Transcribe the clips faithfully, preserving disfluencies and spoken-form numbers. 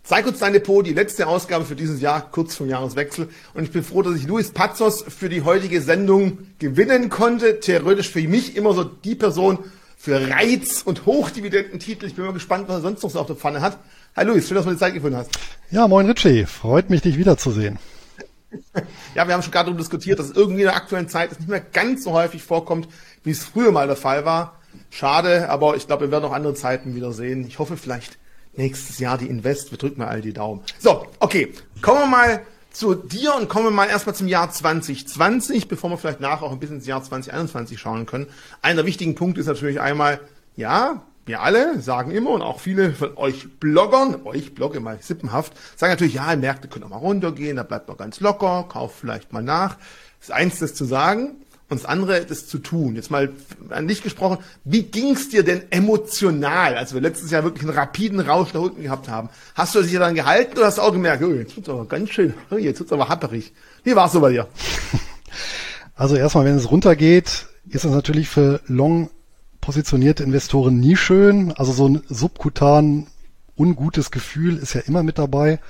Sei kurz dein Depot, die letzte Ausgabe für dieses Jahr, kurz vom Jahreswechsel. Und ich bin froh, dass ich Luis Pazos für die heutige Sendung gewinnen konnte. Theoretisch für mich immer so die Person für Reiz- und Hochdividendentitel. Ich bin mal gespannt, was er sonst noch so auf der Pfanne hat. Hi Luis, schön, dass du die Zeit gefunden hast. Ja, moin Richie, freut mich, dich wiederzusehen. Ja, wir haben schon gerade darüber diskutiert, dass irgendwie in der aktuellen Zeit es nicht mehr ganz so häufig vorkommt, wie es früher mal der Fall war. Schade, aber ich glaube, wir werden auch andere Zeiten wieder sehen. Ich hoffe vielleicht nächstes Jahr die Invest. Wir drücken mal all die Daumen. So, okay. Kommen wir mal zu dir und kommen wir mal erstmal zum Jahr zwanzig zwanzig, bevor wir vielleicht nachher auch ein bisschen ins Jahr zwanzig einundzwanzig schauen können. Einer der wichtigen Punkte ist natürlich einmal, ja, wir alle sagen immer und auch viele von euch Bloggern, euch blogge mal sippenhaft, sagen natürlich, ja, Märkte können auch mal runtergehen, da bleibt man ganz locker, kauft vielleicht mal nach. Das ist eins, das zu sagen. Und das andere, das zu tun. Jetzt mal an dich gesprochen, wie ging's dir denn emotional, als wir letztes Jahr wirklich einen rapiden Rausch nach unten gehabt haben? Hast du dich daran gehalten oder hast du auch gemerkt, oh, jetzt wird's aber ganz schön, oh, jetzt wird's aber happerig. Wie war's so bei dir? Also erstmal, wenn es runtergeht, ist es natürlich für long positionierte Investoren nie schön. Also so ein subkutan ungutes Gefühl ist ja immer mit dabei.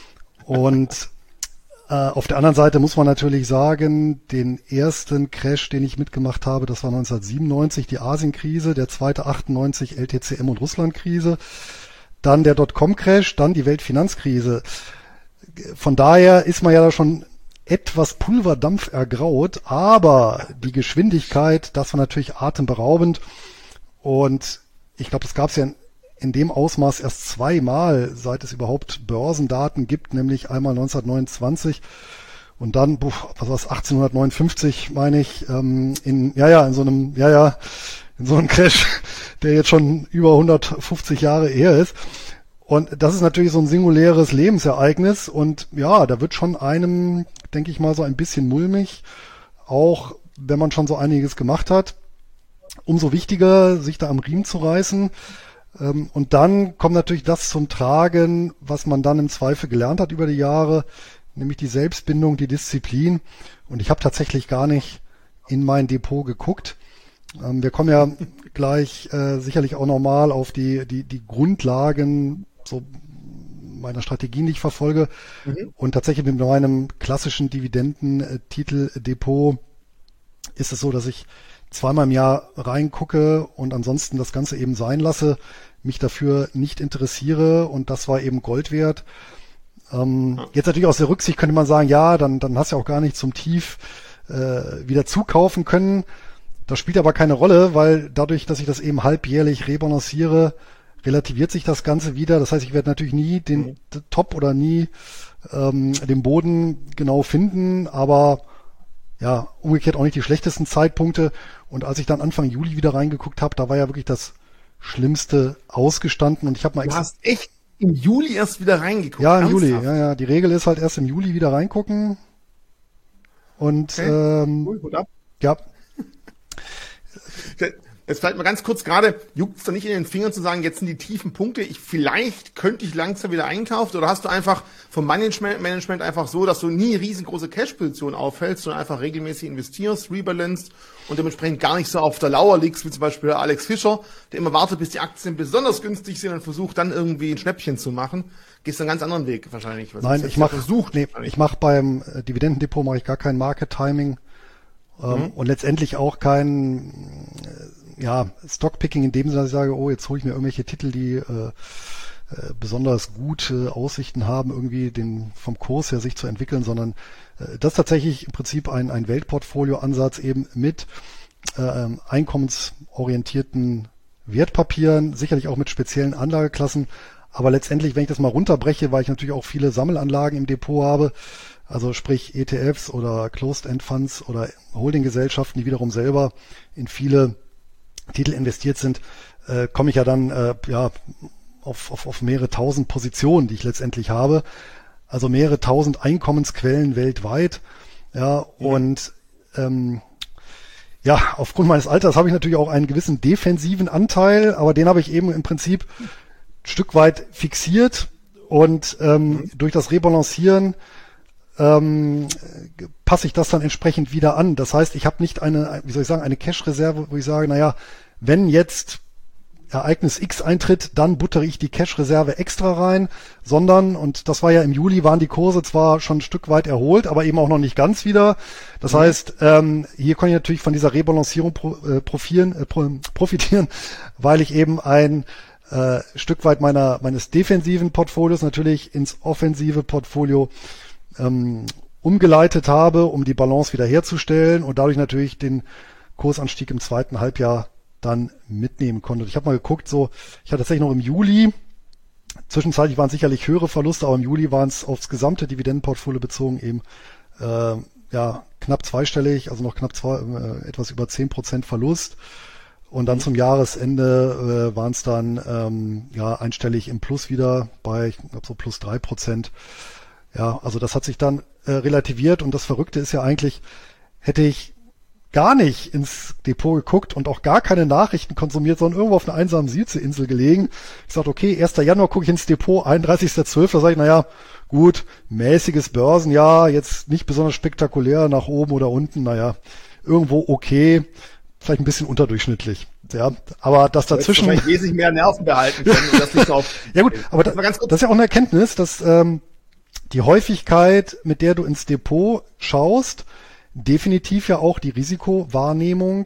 Und auf der anderen Seite muss man natürlich sagen, den ersten Crash, den ich mitgemacht habe, das war neunzehnhundertsiebenundneunzig, die Asienkrise, der zweite achtundneunzig L T C M und Russlandkrise, dann der Dotcom-Crash, dann die Weltfinanzkrise. Von daher ist man ja da schon etwas Pulverdampf ergraut, aber die Geschwindigkeit, das war natürlich atemberaubend und ich glaube, das gab es ja in in dem Ausmaß erst zweimal, seit es überhaupt Börsendaten gibt, nämlich einmal neunzehnhundertneunundzwanzig und dann, buh, was war es, achtzehnhundertneunundfünfzig, meine ich, ähm, in, ja, ja, in so einem, ja, ja, in so einem Crash, der jetzt schon über hundertfünfzig Jahre her ist. Und das ist natürlich so ein singuläres Lebensereignis und ja, da wird schon einem, denke ich mal, so ein bisschen mulmig, auch wenn man schon so einiges gemacht hat. Umso wichtiger, sich da am Riemen zu reißen. Und dann kommt natürlich das zum Tragen, was man dann im Zweifel gelernt hat über die Jahre, nämlich die Selbstbindung, die Disziplin. Und ich habe tatsächlich gar nicht in mein Depot geguckt. Wir kommen ja gleich äh, sicherlich auch nochmal auf die, die, die Grundlagen so meiner Strategien, die ich verfolge. Mhm. Und tatsächlich mit meinem klassischen Dividendentitel-Depot ist es so, dass ich zweimal im Jahr reingucke und ansonsten das Ganze eben sein lasse, mich dafür nicht interessiere und das war eben Gold wert. Ähm, ja. Jetzt natürlich aus der Rücksicht könnte man sagen, ja, dann, dann hast du auch gar nicht zum Tief äh, wieder zukaufen können. Das spielt aber keine Rolle, weil dadurch, dass ich das eben halbjährlich rebalanciere, relativiert sich das Ganze wieder. Das heißt, ich werde natürlich nie den mhm. Top oder nie ähm, den Boden genau finden, aber ja, umgekehrt auch nicht die schlechtesten Zeitpunkte. Und als ich dann Anfang Juli wieder reingeguckt habe, da war ja wirklich das Schlimmste ausgestanden. Und ich habe mal Du hast echt im Juli erst wieder reingeguckt? Ja, im Ernsthaft? Juli. Ja, ja. Die Regel ist halt erst im Juli wieder reingucken. Und okay. ähm, cool, gut ab. Ja. Jetzt vielleicht mal ganz kurz gerade, juckt es da nicht in den Fingern zu sagen, jetzt sind die tiefen Punkte, ich vielleicht könnte ich langsam wieder einkaufen, oder hast du einfach vom Management, Management einfach so, dass du nie riesengroße Cash-Positionen aufhältst, sondern einfach regelmäßig investierst, rebalanced und dementsprechend gar nicht so auf der Lauer liegst, wie zum Beispiel Alex Fischer, der immer wartet, bis die Aktien besonders günstig sind und versucht dann irgendwie ein Schnäppchen zu machen. Gehst einen ganz anderen Weg wahrscheinlich. Was Nein, ich mache nee, ich mache beim Dividendendepot mache ich gar kein Market Timing ähm, mhm. und letztendlich auch kein ja, Stockpicking in dem Sinne, dass ich sage, oh, jetzt hole ich mir irgendwelche Titel, die äh, äh, besonders gute Aussichten haben, irgendwie den vom Kurs her sich zu entwickeln, sondern äh, das ist tatsächlich im Prinzip ein, ein Weltportfolio-Ansatz eben mit äh, einkommensorientierten Wertpapieren, sicherlich auch mit speziellen Anlageklassen, aber letztendlich, wenn ich das mal runterbreche, weil ich natürlich auch viele Sammelanlagen im Depot habe, also sprich E T Fs oder Closed-End-Funds oder Holdinggesellschaften, die wiederum selber in viele Titel investiert sind, äh, komme ich ja dann äh, ja auf, auf, auf mehrere tausend Positionen, die ich letztendlich habe. Also mehrere tausend Einkommensquellen weltweit. Ja, mhm. und ähm, ja, aufgrund meines Alters habe ich natürlich auch einen gewissen defensiven Anteil, aber den habe ich eben im Prinzip ein Stück weit fixiert und ähm, mhm. durch das Rebalancieren ähm, passe ich das dann entsprechend wieder an. Das heißt, ich habe nicht eine, wie soll ich sagen, eine Cash-Reserve, wo ich sage, naja, wenn jetzt Ereignis X eintritt, dann buttere ich die Cash-Reserve extra rein, sondern, und das war ja im Juli, waren die Kurse zwar schon ein Stück weit erholt, aber eben auch noch nicht ganz wieder. Das mhm. heißt, ähm, hier kann ich natürlich von dieser Rebalancierung pro, äh, profieren, äh, profitieren, weil ich eben ein äh, Stück weit meiner meines defensiven Portfolios natürlich ins offensive Portfolio ähm, umgeleitet habe, um die Balance wiederherzustellen und dadurch natürlich den Kursanstieg im zweiten Halbjahr dann mitnehmen konnte. Ich habe mal geguckt, so ich hatte tatsächlich noch im Juli, zwischenzeitlich waren es sicherlich höhere Verluste, aber im Juli waren es aufs gesamte Dividendenportfolio bezogen eben äh, ja knapp zweistellig, also noch knapp zwei, äh, etwas über zehn Prozent Verlust. Und dann mhm. zum Jahresende äh, waren es dann ähm, ja einstellig im Plus wieder bei, ich glaube so plus drei Prozent. Ja, also das hat sich dann äh, relativiert und das Verrückte ist ja eigentlich, hätte ich gar nicht ins Depot geguckt und auch gar keine Nachrichten konsumiert, sondern irgendwo auf einer einsamen Südseeinsel gelegen. Ich sagte, okay, erster Januar gucke ich ins Depot, einunddreißigster zwölfter Da sage ich, naja, gut, mäßiges Börsenjahr, jetzt nicht besonders spektakulär nach oben oder unten, naja, irgendwo okay, vielleicht ein bisschen unterdurchschnittlich. Ja, aber das dazwischen... Du hättest wahrscheinlich wesentlich mehr Nerven behalten können und das nicht so auf... Ja gut, aber das, das, das ist ja auch eine Erkenntnis, dass ähm, die Häufigkeit, mit der du ins Depot schaust, definitiv ja auch die Risikowahrnehmung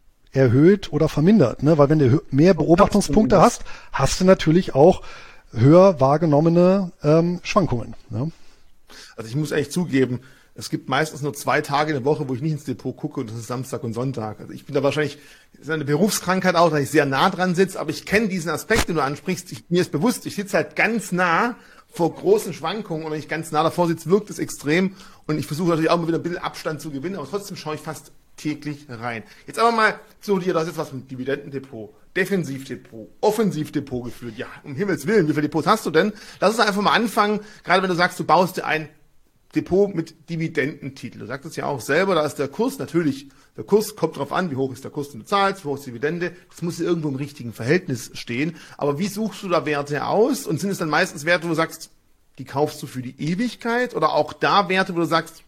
erhöht oder vermindert, ne? Weil wenn du mehr Beobachtungspunkte hast, hast du natürlich auch höher wahrgenommene ähm, Schwankungen. Ne? Also ich muss ehrlich zugeben, es gibt meistens nur zwei Tage in der Woche, wo ich nicht ins Depot gucke und das ist Samstag und Sonntag. Also ich bin da wahrscheinlich, das ist eine Berufskrankheit auch, dass ich sehr nah dran sitze, aber ich kenne diesen Aspekt, den du ansprichst. Ich, mir ist bewusst, ich sitze halt ganz nah vor großen Schwankungen und wenn ich ganz nah davor sitze, wirkt es extrem und ich versuche natürlich auch mal wieder ein bisschen Abstand zu gewinnen, aber trotzdem schaue ich fast täglich rein. Jetzt aber mal zu dir, das ist jetzt was mit Dividendendepot, Defensivdepot, Offensivdepot geführt. Ja, um Himmels Willen, wie viele Depots hast du denn? Lass uns einfach mal anfangen, gerade wenn du sagst, du baust dir ein Depot mit Dividendentitel. Du sagst es ja auch selber, da ist der Kurs natürlich, der Kurs kommt drauf an, wie hoch ist der Kurs, den du zahlst, wie hoch ist die Dividende. Das muss irgendwo im richtigen Verhältnis stehen. Aber wie suchst du da Werte aus? Und sind es dann meistens Werte, wo du sagst, die kaufst du für die Ewigkeit? Oder auch da Werte, wo du sagst,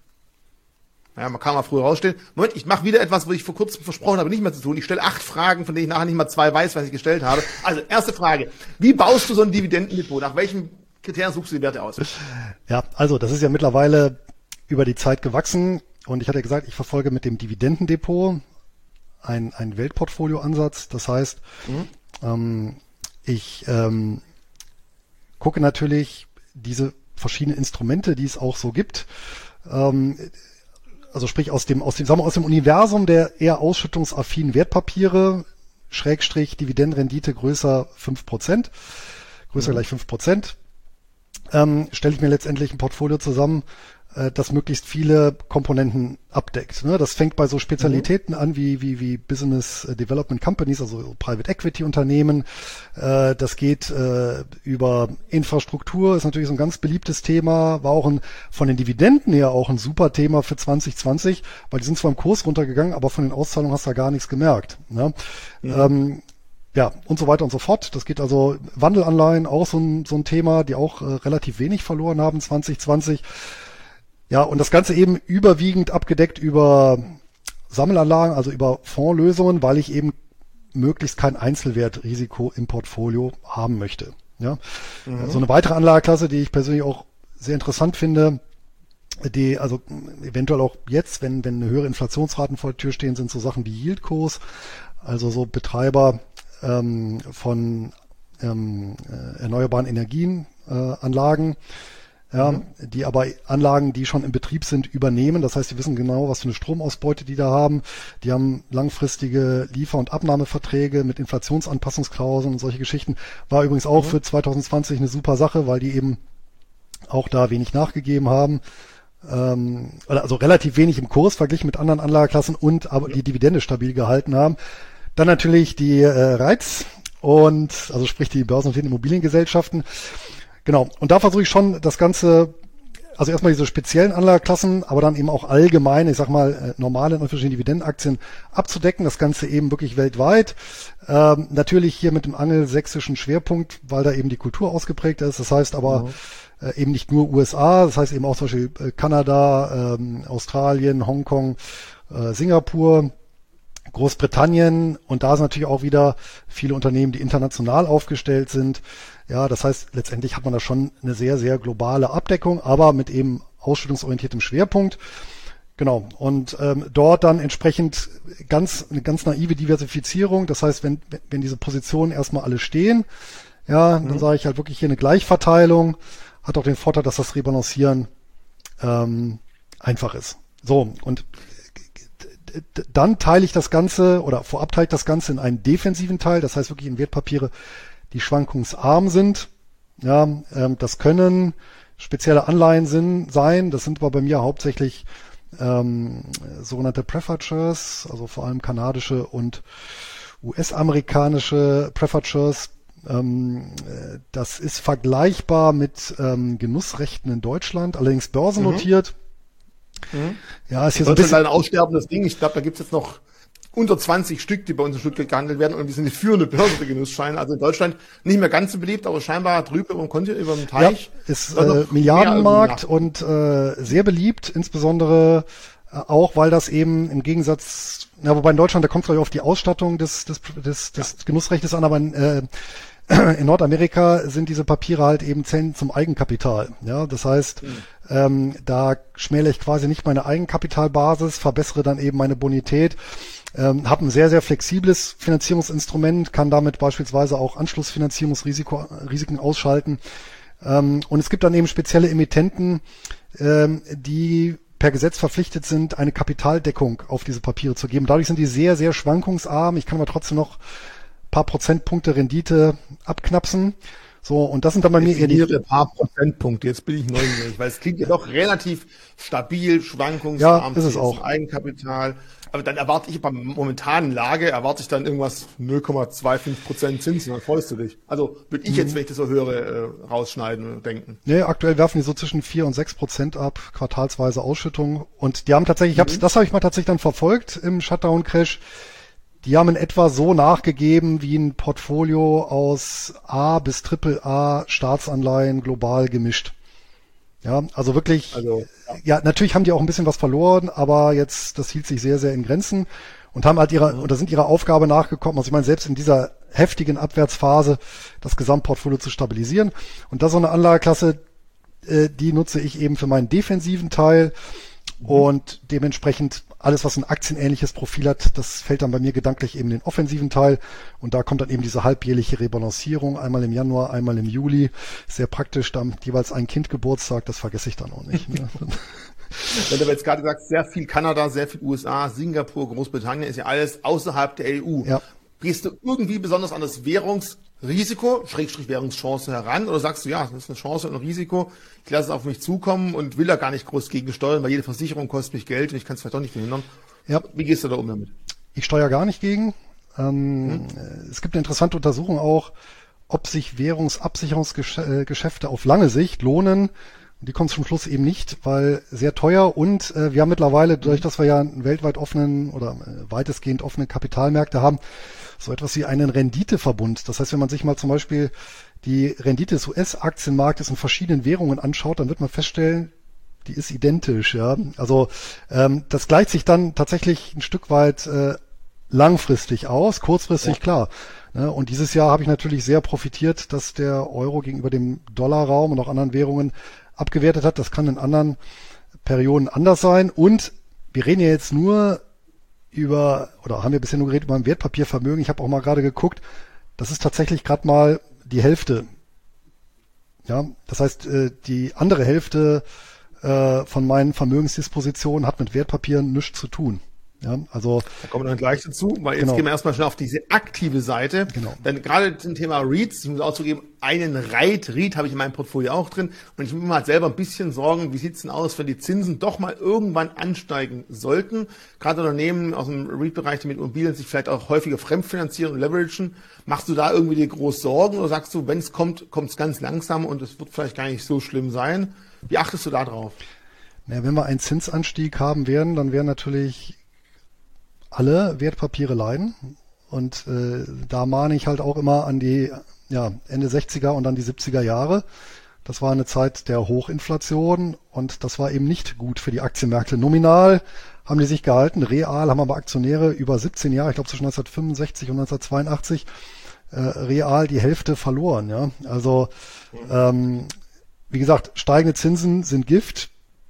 naja, man kann mal früher rausstellen, Moment, ich mache wieder etwas, wo ich vor kurzem versprochen habe, nicht mehr zu tun. Ich stelle acht Fragen, von denen ich nachher nicht mal zwei weiß, was ich gestellt habe. Also, erste Frage. Wie baust du so ein Dividendendepot? Nach welchem Kriterien suchst du die Werte aus? Ja, also das ist ja mittlerweile über die Zeit gewachsen und ich hatte gesagt, ich verfolge mit dem Dividendendepot ein, ein Weltportfolio-Ansatz. Das heißt, mhm. ähm, ich ähm, gucke natürlich diese verschiedenen Instrumente, die es auch so gibt. Ähm, also sprich aus dem, aus dem, sagen wir, aus dem Universum der eher ausschüttungsaffinen Wertpapiere, Schrägstrich Dividendenrendite größer fünf Prozent, größer mhm. gleich fünf Prozent. Ähm, stelle ich mir letztendlich ein Portfolio zusammen, äh, das möglichst viele Komponenten abdeckt. Ne? Das fängt bei so Spezialitäten mhm. an wie wie wie Business Development Companies, also Private Equity Unternehmen. Äh, das geht äh, über Infrastruktur, ist natürlich so ein ganz beliebtes Thema, war auch ein, von den Dividenden her auch ein super Thema für zwanzig zwanzig, weil die sind zwar im Kurs runtergegangen, aber von den Auszahlungen hast du da gar nichts gemerkt. Ne? Mhm. Ähm, Ja, und so weiter und so fort. Das geht also Wandelanleihen, auch so ein, so ein Thema, die auch äh, relativ wenig verloren haben zwanzig zwanzig. Ja, und das Ganze eben überwiegend abgedeckt über Sammelanlagen, also über Fondslösungen, weil ich eben möglichst kein Einzelwertrisiko im Portfolio haben möchte. Ja, mhm. So eine weitere Anlageklasse, die ich persönlich auch sehr interessant finde, die also eventuell auch jetzt, wenn wenn höhere Inflationsraten vor der Tür stehen, sind so Sachen wie Yieldcos, also so Betreiber ähm, von ähm, äh, erneuerbaren Energienanlagen, äh, ja, mhm. die aber Anlagen, die schon im Betrieb sind, übernehmen. Das heißt, die wissen genau, was für eine Stromausbeute die da haben. Die haben langfristige Liefer- und Abnahmeverträge mit Inflationsanpassungsklauseln und solche Geschichten. War übrigens auch mhm. für zwanzig zwanzig eine super Sache, weil die eben auch da wenig nachgegeben haben. Ähm, also relativ wenig im Kurs verglichen mit anderen Anlageklassen und aber die Dividende stabil gehalten haben. Dann natürlich die äh, Reiz und also sprich die börsennotierten Immobiliengesellschaften. Genau. Und da versuche ich schon das Ganze, also erstmal diese speziellen Anlageklassen, aber dann eben auch allgemein, ich sag mal, äh, normale und verschiedene Dividendenaktien abzudecken. Das Ganze eben wirklich weltweit. Ähm, natürlich hier mit dem angelsächsischen Schwerpunkt, weil da eben die Kultur ausgeprägt ist. Das heißt aber mhm. äh, eben nicht nur U S A, das heißt eben auch zum Beispiel äh, Kanada, ähm, Australien, Hongkong, äh, Singapur. Großbritannien, und da sind natürlich auch wieder viele Unternehmen, die international aufgestellt sind. Ja, das heißt, letztendlich hat man da schon eine sehr, sehr globale Abdeckung, aber mit eben ausschüttungsorientiertem Schwerpunkt. Genau. Und ähm, dort dann entsprechend ganz eine ganz naive Diversifizierung. Das heißt, wenn wenn diese Positionen erstmal alle stehen, ja, mhm. dann sage ich halt wirklich hier eine Gleichverteilung. Hat auch den Vorteil, dass das Rebalancieren ähm, einfach ist. So, und dann teile ich das Ganze oder vorab teile ich das Ganze in einen defensiven Teil, das heißt wirklich in Wertpapiere, die schwankungsarm sind. Ja, ähm, das können spezielle Anleihen sind, sein, das sind aber bei mir hauptsächlich ähm, sogenannte Preferred Shares, also vor allem kanadische und U S-amerikanische Preferred Shares. Ähm, das ist vergleichbar mit ähm, Genussrechten in Deutschland, allerdings börsennotiert. Mhm. Mhm. Ja, ist hier so ein bisschen ein aussterbendes Ding. Ich glaube, da gibt es jetzt noch unter zwanzig Stück, die bei uns in Stuttgart gehandelt werden, und die sind die führende Börse der Genussscheine. Also in Deutschland nicht mehr ganz so beliebt, aber scheinbar drüben über dem Kontinent, über dem Teich. Ja, ist äh, Milliardenmarkt und äh, sehr beliebt, insbesondere äh, auch, weil das eben im Gegensatz, ja, wobei in Deutschland, da kommt es gleich auf die Ausstattung des des des, des ja. Genussrechtes an, aber in, äh, in Nordamerika sind diese Papiere halt eben zählen zum Eigenkapital. Ja, das heißt, mhm. ähm, da schmälere ich quasi nicht meine Eigenkapitalbasis, verbessere dann eben meine Bonität, ähm, habe ein sehr, sehr flexibles Finanzierungsinstrument, kann damit beispielsweise auch Anschlussfinanzierungsrisiken ausschalten. Ähm, und es gibt dann eben spezielle Emittenten, ähm, die per Gesetz verpflichtet sind, eine Kapitaldeckung auf diese Papiere zu geben. Dadurch sind die sehr, sehr schwankungsarm. Ich kann aber trotzdem noch paar Prozentpunkte Rendite abknapsen. So, und das sind dann bei mir eher die paar Prozentpunkte. Jetzt bin ich neugierig, weil es klingt ja doch relativ stabil, schwankungsarm, ja, ist es auch. Eigenkapital. Aber dann erwarte ich bei momentanen Lage, erwarte ich dann irgendwas null Komma fünfundzwanzig Prozent Zinsen, dann freust du dich. Also würde ich jetzt, wenn ich das so höre, äh, rausschneiden und denken. Nee, aktuell werfen die so zwischen vier und sechs Prozent ab, quartalsweise Ausschüttung. Und die haben tatsächlich, ich hab's, mhm. das habe ich mal tatsächlich dann verfolgt im Shutdown-Crash. Die haben in etwa so nachgegeben wie ein Portfolio aus A bis Triple A Staatsanleihen global gemischt. Ja, also wirklich, also, ja. ja, natürlich haben die auch ein bisschen was verloren, aber jetzt, das hielt sich sehr, sehr in Grenzen und haben halt ihrer, mhm. oder sind ihrer Aufgabe nachgekommen. Also ich meine, selbst in dieser heftigen Abwärtsphase das Gesamtportfolio zu stabilisieren. Und das ist so eine Anlageklasse, äh, die nutze ich eben für meinen defensiven Teil. Mhm. Und dementsprechend alles, was ein aktienähnliches Profil hat, das fällt dann bei mir gedanklich eben in den offensiven Teil. Und da kommt dann eben diese halbjährliche Rebalancierung, einmal im Januar, einmal im Juli. Sehr praktisch, da jeweils ein Kind Geburtstag, das vergesse ich dann auch nicht. Ne? Wenn du jetzt gerade sagst, sehr viel Kanada, sehr viel U S A, Singapur, Großbritannien, ist ja alles außerhalb der E U. Ja. Gehst du irgendwie besonders an das Währungsrisiko, Schrägstrich Währungschance heran, oder sagst du, ja, das ist eine Chance und ein Risiko, ich lasse es auf mich zukommen und will da gar nicht groß gegen steuern, weil jede Versicherung kostet mich Geld und ich kann es vielleicht doch nicht verhindern. Ja. Wie gehst du da um damit? Ich steuere gar nicht gegen. Ähm, hm. Es gibt eine interessante Untersuchung auch, ob sich Währungsabsicherungsgeschäfte auf lange Sicht lohnen. Die kommt zum Schluss eben nicht, weil sehr teuer, und äh, wir haben mittlerweile, dadurch, dass wir ja einen weltweit offenen oder äh, weitestgehend offene Kapitalmärkte haben, so etwas wie einen Renditeverbund. Das heißt, wenn man sich mal zum Beispiel die Rendite des U S-Aktienmarktes in verschiedenen Währungen anschaut, dann wird man feststellen, die ist identisch. Ja, also ähm, das gleicht sich dann tatsächlich ein Stück weit äh, langfristig aus, kurzfristig ja. klar. Ne? Und dieses Jahr habe ich natürlich sehr profitiert, dass der Euro gegenüber dem Dollarraum und auch anderen Währungen abgewertet hat. Das kann in anderen Perioden anders sein. Und wir reden ja jetzt nur über, oder haben wir bisher nur geredet über ein Wertpapiervermögen. Ich habe auch mal gerade geguckt, das ist tatsächlich gerade mal die Hälfte. Ja, das heißt, die andere Hälfte von meinen Vermögensdispositionen hat mit Wertpapieren nichts zu tun. Ja, also da kommen wir dann gleich dazu, weil jetzt genau. gehen wir erstmal schnell auf diese aktive Seite. Genau. Denn gerade zum Thema REITs, ich muss auch zugeben, einen REIT, REIT habe ich in meinem Portfolio auch drin, und ich muss mir halt selber ein bisschen Sorgen, wie sieht's denn aus, wenn die Zinsen doch mal irgendwann ansteigen sollten. Gerade Unternehmen aus dem REIT-Bereich, die mit Immobilien sich vielleicht auch häufiger fremdfinanzieren und leveragen. Machst du da irgendwie dir groß Sorgen, oder sagst du, wenn es kommt, kommt es ganz langsam und es wird vielleicht gar nicht so schlimm sein? Wie achtest du da drauf? Ja, wenn wir einen Zinsanstieg haben werden, dann wären natürlich alle Wertpapiere leiden, und äh, da mahne ich halt auch immer an die ja, Ende sechziger und dann die siebziger Jahre. Das war eine Zeit der Hochinflation, und das war eben nicht gut für die Aktienmärkte. Nominal haben die sich gehalten. Real haben aber Aktionäre über siebzehn Jahre, ich glaube zwischen neunzehnhundertfünfundsechzig und neunzehnhundertzweiundachtzig, äh, real die Hälfte verloren. Ja, also ähm, wie gesagt, steigende Zinsen sind Gift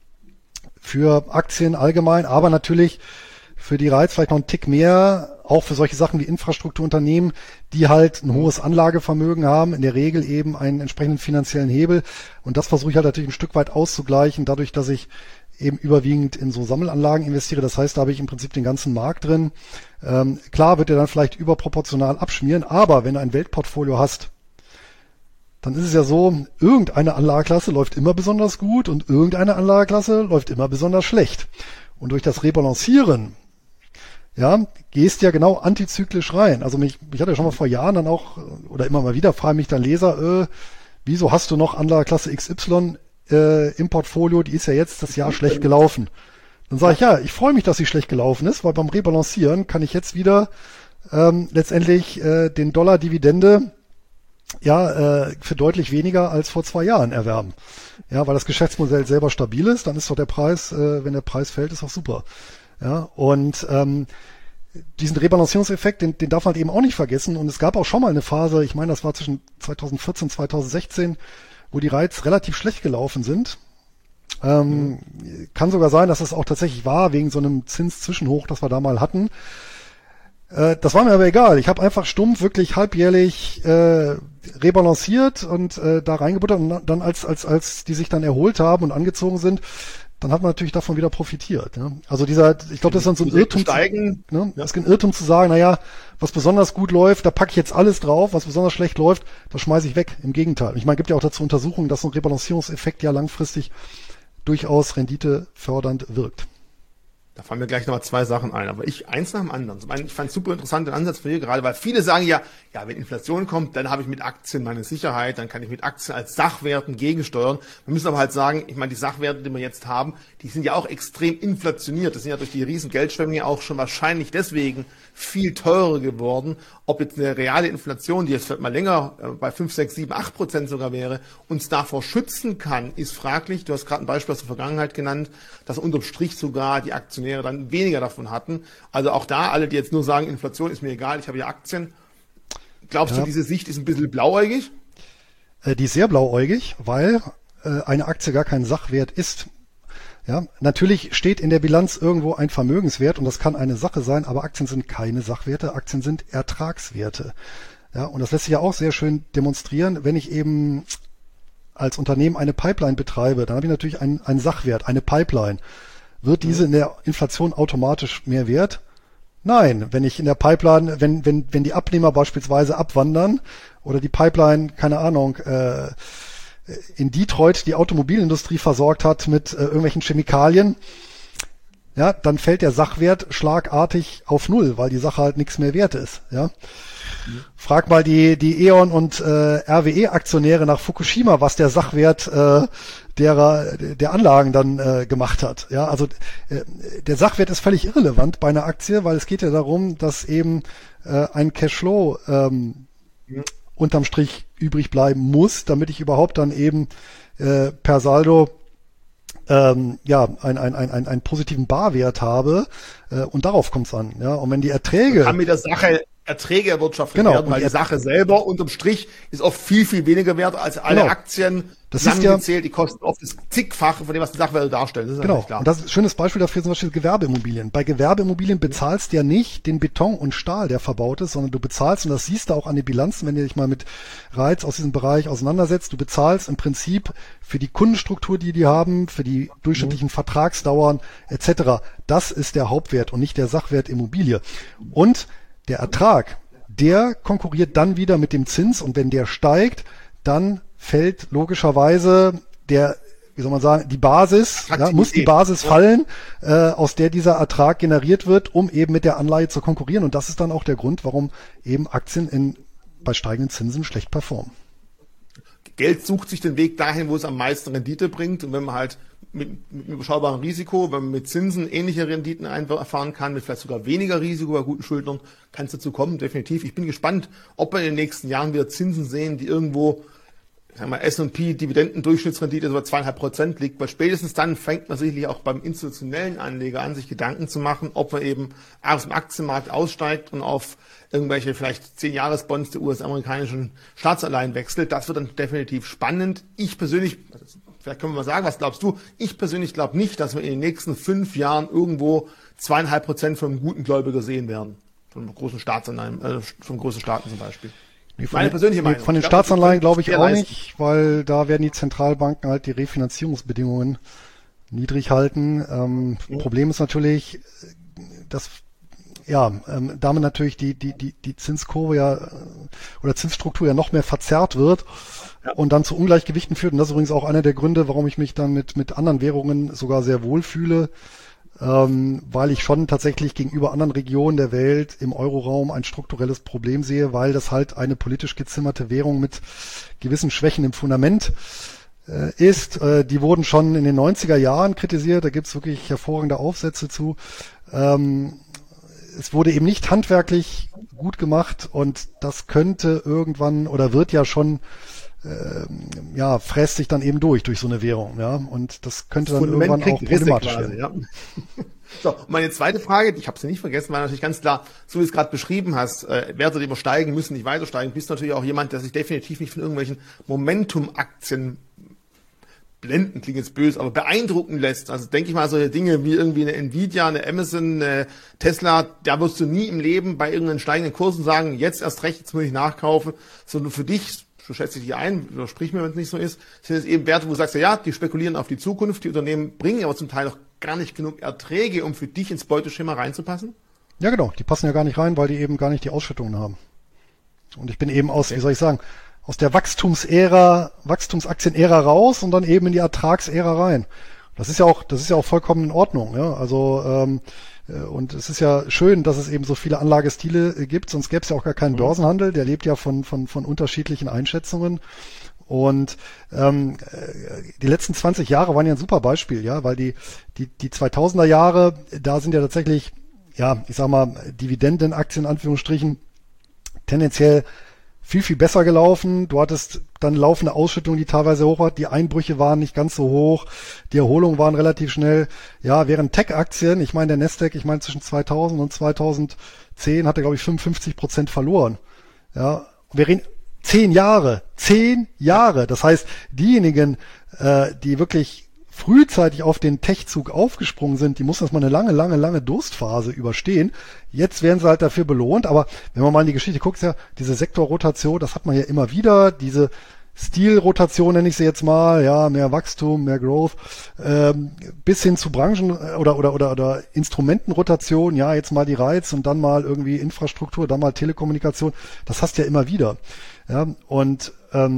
für Aktien allgemein, aber natürlich für die Reiz vielleicht noch einen Tick mehr, auch für solche Sachen wie Infrastrukturunternehmen, die halt ein hohes Anlagevermögen haben, in der Regel eben einen entsprechenden finanziellen Hebel. Und das versuche ich halt natürlich ein Stück weit auszugleichen, dadurch, dass ich eben überwiegend in so Sammelanlagen investiere. Das heißt, da habe ich im Prinzip den ganzen Markt drin. Ähm, klar wird er dann vielleicht überproportional abschmieren, aber wenn du ein Weltportfolio hast, dann ist es ja so, irgendeine Anlageklasse läuft immer besonders gut und irgendeine Anlageklasse läuft immer besonders schlecht. Und durch das Rebalancieren, ja, gehst ja genau antizyklisch rein. Also mich, ich hatte ja schon mal vor Jahren dann auch, oder immer mal wieder, fragen mich dann Leser, äh, wieso hast du noch Anlageklasse X Y äh, im Portfolio, die ist ja jetzt das Jahr schlecht gelaufen. Dann sage ich, ja, ich freue mich, dass sie schlecht gelaufen ist, weil beim Rebalancieren kann ich jetzt wieder ähm, letztendlich äh, den Dollar Dividende ja äh, für deutlich weniger als vor zwei Jahren erwerben. Ja, weil das Geschäftsmodell selber stabil ist, dann ist doch der Preis, äh, wenn der Preis fällt, ist auch super. Ja, und ähm, diesen Rebalancierungseffekt, den, den darf man halt eben auch nicht vergessen. Und es gab auch schon mal eine Phase, ich meine, das war zwischen zweitausendvierzehn und zweitausendsechzehn, wo die Reiz relativ schlecht gelaufen sind. Ähm, mhm. Kann sogar sein, dass es auch tatsächlich war, wegen so einem Zinszwischenhoch, das wir da mal hatten. Äh, das war mir aber egal. Ich habe einfach stumpf wirklich halbjährlich äh, rebalanciert und äh, da reingebuttert. Und dann, als, als, als die sich dann erholt haben und angezogen sind, dann hat man natürlich davon wieder profitiert. Ja. Also dieser, ich glaube, das ist dann so ein Irrtum, steigen. Zu, ne? Ja. Das ist ein Irrtum zu sagen, naja, was besonders gut läuft, da packe ich jetzt alles drauf, was besonders schlecht läuft, das schmeiße ich weg. Im Gegenteil. Ich meine, gibt ja auch dazu Untersuchungen, dass so ein Rebalancierungseffekt ja langfristig durchaus renditefördernd wirkt. Da fallen mir gleich nochmal zwei Sachen ein, aber ich eins nach dem anderen. Zum einen, ich fand es super interessant den Ansatz von dir gerade, weil viele sagen ja, ja, wenn Inflation kommt, dann habe ich mit Aktien meine Sicherheit, dann kann ich mit Aktien als Sachwerten gegensteuern. Wir müssen aber halt sagen, ich meine, die Sachwerte, die wir jetzt haben, die sind ja auch extrem inflationiert. Das sind ja durch die riesen Geldschwemme ja auch schon wahrscheinlich deswegen viel teurer geworden. Ob jetzt eine reale Inflation, die jetzt vielleicht mal länger bei fünf, sechs, sieben, acht Prozent sogar wäre, uns davor schützen kann, ist fraglich. Du hast gerade ein Beispiel aus der Vergangenheit genannt, dass unterm Strich sogar die Aktionäre dann weniger davon hatten. Also auch da, alle, die jetzt nur sagen, Inflation ist mir egal, ich habe ja Aktien. Glaubst ja. du, diese Sicht ist ein bisschen blauäugig? Äh, die ist sehr blauäugig, weil äh, eine Aktie gar kein Sachwert ist. Ja, natürlich steht in der Bilanz irgendwo ein Vermögenswert und das kann eine Sache sein, aber Aktien sind keine Sachwerte, Aktien sind Ertragswerte. Ja, und das lässt sich ja auch sehr schön demonstrieren, wenn ich eben als Unternehmen eine Pipeline betreibe, dann habe ich natürlich einen, einen Sachwert, eine Pipeline. Wird diese in der Inflation automatisch mehr wert? Nein, wenn ich in der Pipeline, wenn wenn wenn die Abnehmer beispielsweise abwandern oder die Pipeline, keine Ahnung, äh, in Detroit die Automobilindustrie versorgt hat mit äh, irgendwelchen Chemikalien, ja, dann fällt der Sachwert schlagartig auf Null, weil die Sache halt nichts mehr wert ist. Ja. Mhm. Frag mal die die E.ON und äh, R W E-Aktionäre nach Fukushima, was der Sachwert äh, derer der Anlagen dann äh, gemacht hat. Ja, also äh, der Sachwert ist völlig irrelevant bei einer Aktie, weil es geht ja darum, dass eben äh, ein Cashflow ähm, ja. unterm Strich übrig bleiben muss, damit ich überhaupt dann eben äh, per Saldo ähm, ja ein, ein, ein, ein, einen positiven Barwert habe äh, und darauf kommt es an. Ja, und wenn die Erträge kann mit der Sache Erträge erwirtschaftet genau, werden, weil die Sache selber unterm Strich ist oft viel, viel weniger wert als alle genau. Aktien das zusammengezählt. Ja, die kosten oft das Zigfache von dem, was die Sachwerte darstellen. Das ist genau. Klar. Und das ist ein schönes Beispiel dafür zum Beispiel Gewerbeimmobilien. Bei Gewerbeimmobilien bezahlst du ja nicht den Beton und Stahl, der verbaut ist, sondern du bezahlst, und das siehst du auch an den Bilanzen, wenn du dich mal mit Reiz aus diesem Bereich auseinandersetzt, du bezahlst im Prinzip für die Kundenstruktur, die die haben, für die durchschnittlichen mhm. Vertragsdauern et cetera. Das ist der Hauptwert und nicht der Sachwert Immobilie. Und der Ertrag, der konkurriert dann wieder mit dem Zins und wenn der steigt, dann fällt logischerweise der, wie soll man sagen, die Basis, ja, muss die Basis ja. fallen, äh, aus der dieser Ertrag generiert wird, um eben mit der Anleihe zu konkurrieren. Und das ist dann auch der Grund, warum eben Aktien in, bei steigenden Zinsen schlecht performen. Geld sucht sich den Weg dahin, wo es am meisten Rendite bringt. Und wenn man halt mit, mit einem überschaubaren Risiko, wenn man mit Zinsen ähnliche Renditen erfahren kann, mit vielleicht sogar weniger Risiko bei guten Schuldnern, kann es dazu kommen, definitiv. Ich bin gespannt, ob wir in den nächsten Jahren wieder Zinsen sehen, die irgendwo sagen wir, S und P Dividendendurchschnittsrendite über zweieinhalb Prozent liegt, weil spätestens dann fängt man sicherlich auch beim institutionellen Anleger an, sich Gedanken zu machen, ob man eben aus dem Aktienmarkt aussteigt und auf irgendwelche vielleicht zehn Jahresbonds der U S-amerikanischen Staatsanleihen wechselt. Das wird dann definitiv spannend. Ich persönlich, vielleicht können wir mal sagen, was glaubst du? Ich persönlich glaube nicht, dass wir in den nächsten fünf Jahren irgendwo zweieinhalb Prozent von einem guten Gläubiger sehen werden. Von großen Staatsanleihen, äh, von großen Staaten zum Beispiel. Nee, von, Meine persönliche Meinung. Von den ich Staatsanleihen glaube ich auch nicht, weil da werden die Zentralbanken halt die Refinanzierungsbedingungen niedrig halten. Ähm, ja. Problem ist natürlich, dass ja ähm, damit natürlich die die die die Zinskurve ja oder Zinsstruktur ja noch mehr verzerrt wird ja. und dann zu Ungleichgewichten führt. Und das ist übrigens auch einer der Gründe, warum ich mich dann mit mit anderen Währungen sogar sehr wohl fühle. Ähm, weil ich schon tatsächlich gegenüber anderen Regionen der Welt im Euroraum ein strukturelles Problem sehe, weil das halt eine politisch gezimmerte Währung mit gewissen Schwächen im Fundament äh, ist. Äh, die wurden schon in den neunziger Jahren kritisiert, da gibt's wirklich hervorragende Aufsätze zu. Ähm, es wurde eben nicht handwerklich gut gemacht und das könnte irgendwann oder wird ja schon ja, fräst sich dann eben durch, durch so eine Währung, ja, und das könnte dann irgendwann auch problematisch quasi, werden. Ja. So, und meine zweite Frage, ich habe sie nicht vergessen, war natürlich ganz klar, so wie du es gerade beschrieben hast, äh, Werte, die übersteigen, müssen nicht weiter steigen, bist natürlich auch jemand, der sich definitiv nicht von irgendwelchen Momentum-Aktien blenden, klingt jetzt böse, aber beeindrucken lässt. Also denke ich mal, solche Dinge wie irgendwie eine Nvidia, eine Amazon, eine Tesla, da wirst du nie im Leben bei irgendeinen steigenden Kursen sagen, jetzt erst recht, jetzt muss ich nachkaufen, sondern für dich, so schätze ich die ein, widersprich mir, wenn es nicht so ist, sind es eben Werte, wo du sagst, ja, ja, die spekulieren auf die Zukunft, die Unternehmen bringen aber zum Teil auch gar nicht genug Erträge, um für dich ins Beuteschema reinzupassen? Ja, genau, die passen ja gar nicht rein, weil die eben gar nicht die Ausschüttungen haben. Und ich bin eben aus, okay. wie soll ich sagen, aus der Wachstumsära, Wachstumsaktienära raus und dann eben in die Ertragsära rein. Das ist ja auch, das ist ja auch vollkommen in Ordnung, ja, also, ähm, und es ist ja schön, dass es eben so viele Anlagestile gibt, sonst gäbe es ja auch gar keinen Börsenhandel, der lebt ja von von von unterschiedlichen Einschätzungen. Und ähm, die letzten zwanzig Jahre waren ja ein super Beispiel, ja, weil die die die zweitausender Jahre, da sind ja tatsächlich, ja, ich sag mal, Dividendenaktien in Anführungsstrichen tendenziell viel, viel besser gelaufen. Du hattest dann laufende Ausschüttungen, die teilweise hoch waren. Die Einbrüche waren nicht ganz so hoch. Die Erholungen waren relativ schnell. Ja, während Tech-Aktien, ich meine der Nasdaq, ich meine zwischen zweitausend und zweitausendzehn hat er, glaube ich, fünfundfünfzig Prozent verloren. Ja, wir reden zehn Jahre. Zehn Jahre. Das heißt, diejenigen, äh, die wirklich frühzeitig auf den Tech-Zug aufgesprungen sind, die mussten erstmal eine lange, lange, lange Durstphase überstehen. Jetzt werden sie halt dafür belohnt, aber wenn man mal in die Geschichte guckt, ja, diese Sektorrotation, das hat man ja immer wieder, diese Stilrotation nenne ich sie jetzt mal, ja, mehr Wachstum, mehr Growth, ähm, bis hin zu Branchen oder, oder, oder, oder Instrumentenrotation, ja, jetzt mal die Reiz und dann mal irgendwie Infrastruktur, dann mal Telekommunikation, das hast du ja immer wieder. Ja, und ähm,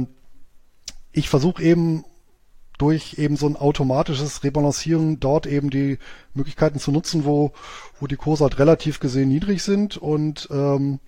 ich versuche eben durch eben so ein automatisches Rebalancieren dort eben die Möglichkeiten zu nutzen, wo wo die Kurse halt relativ gesehen niedrig sind und ähm,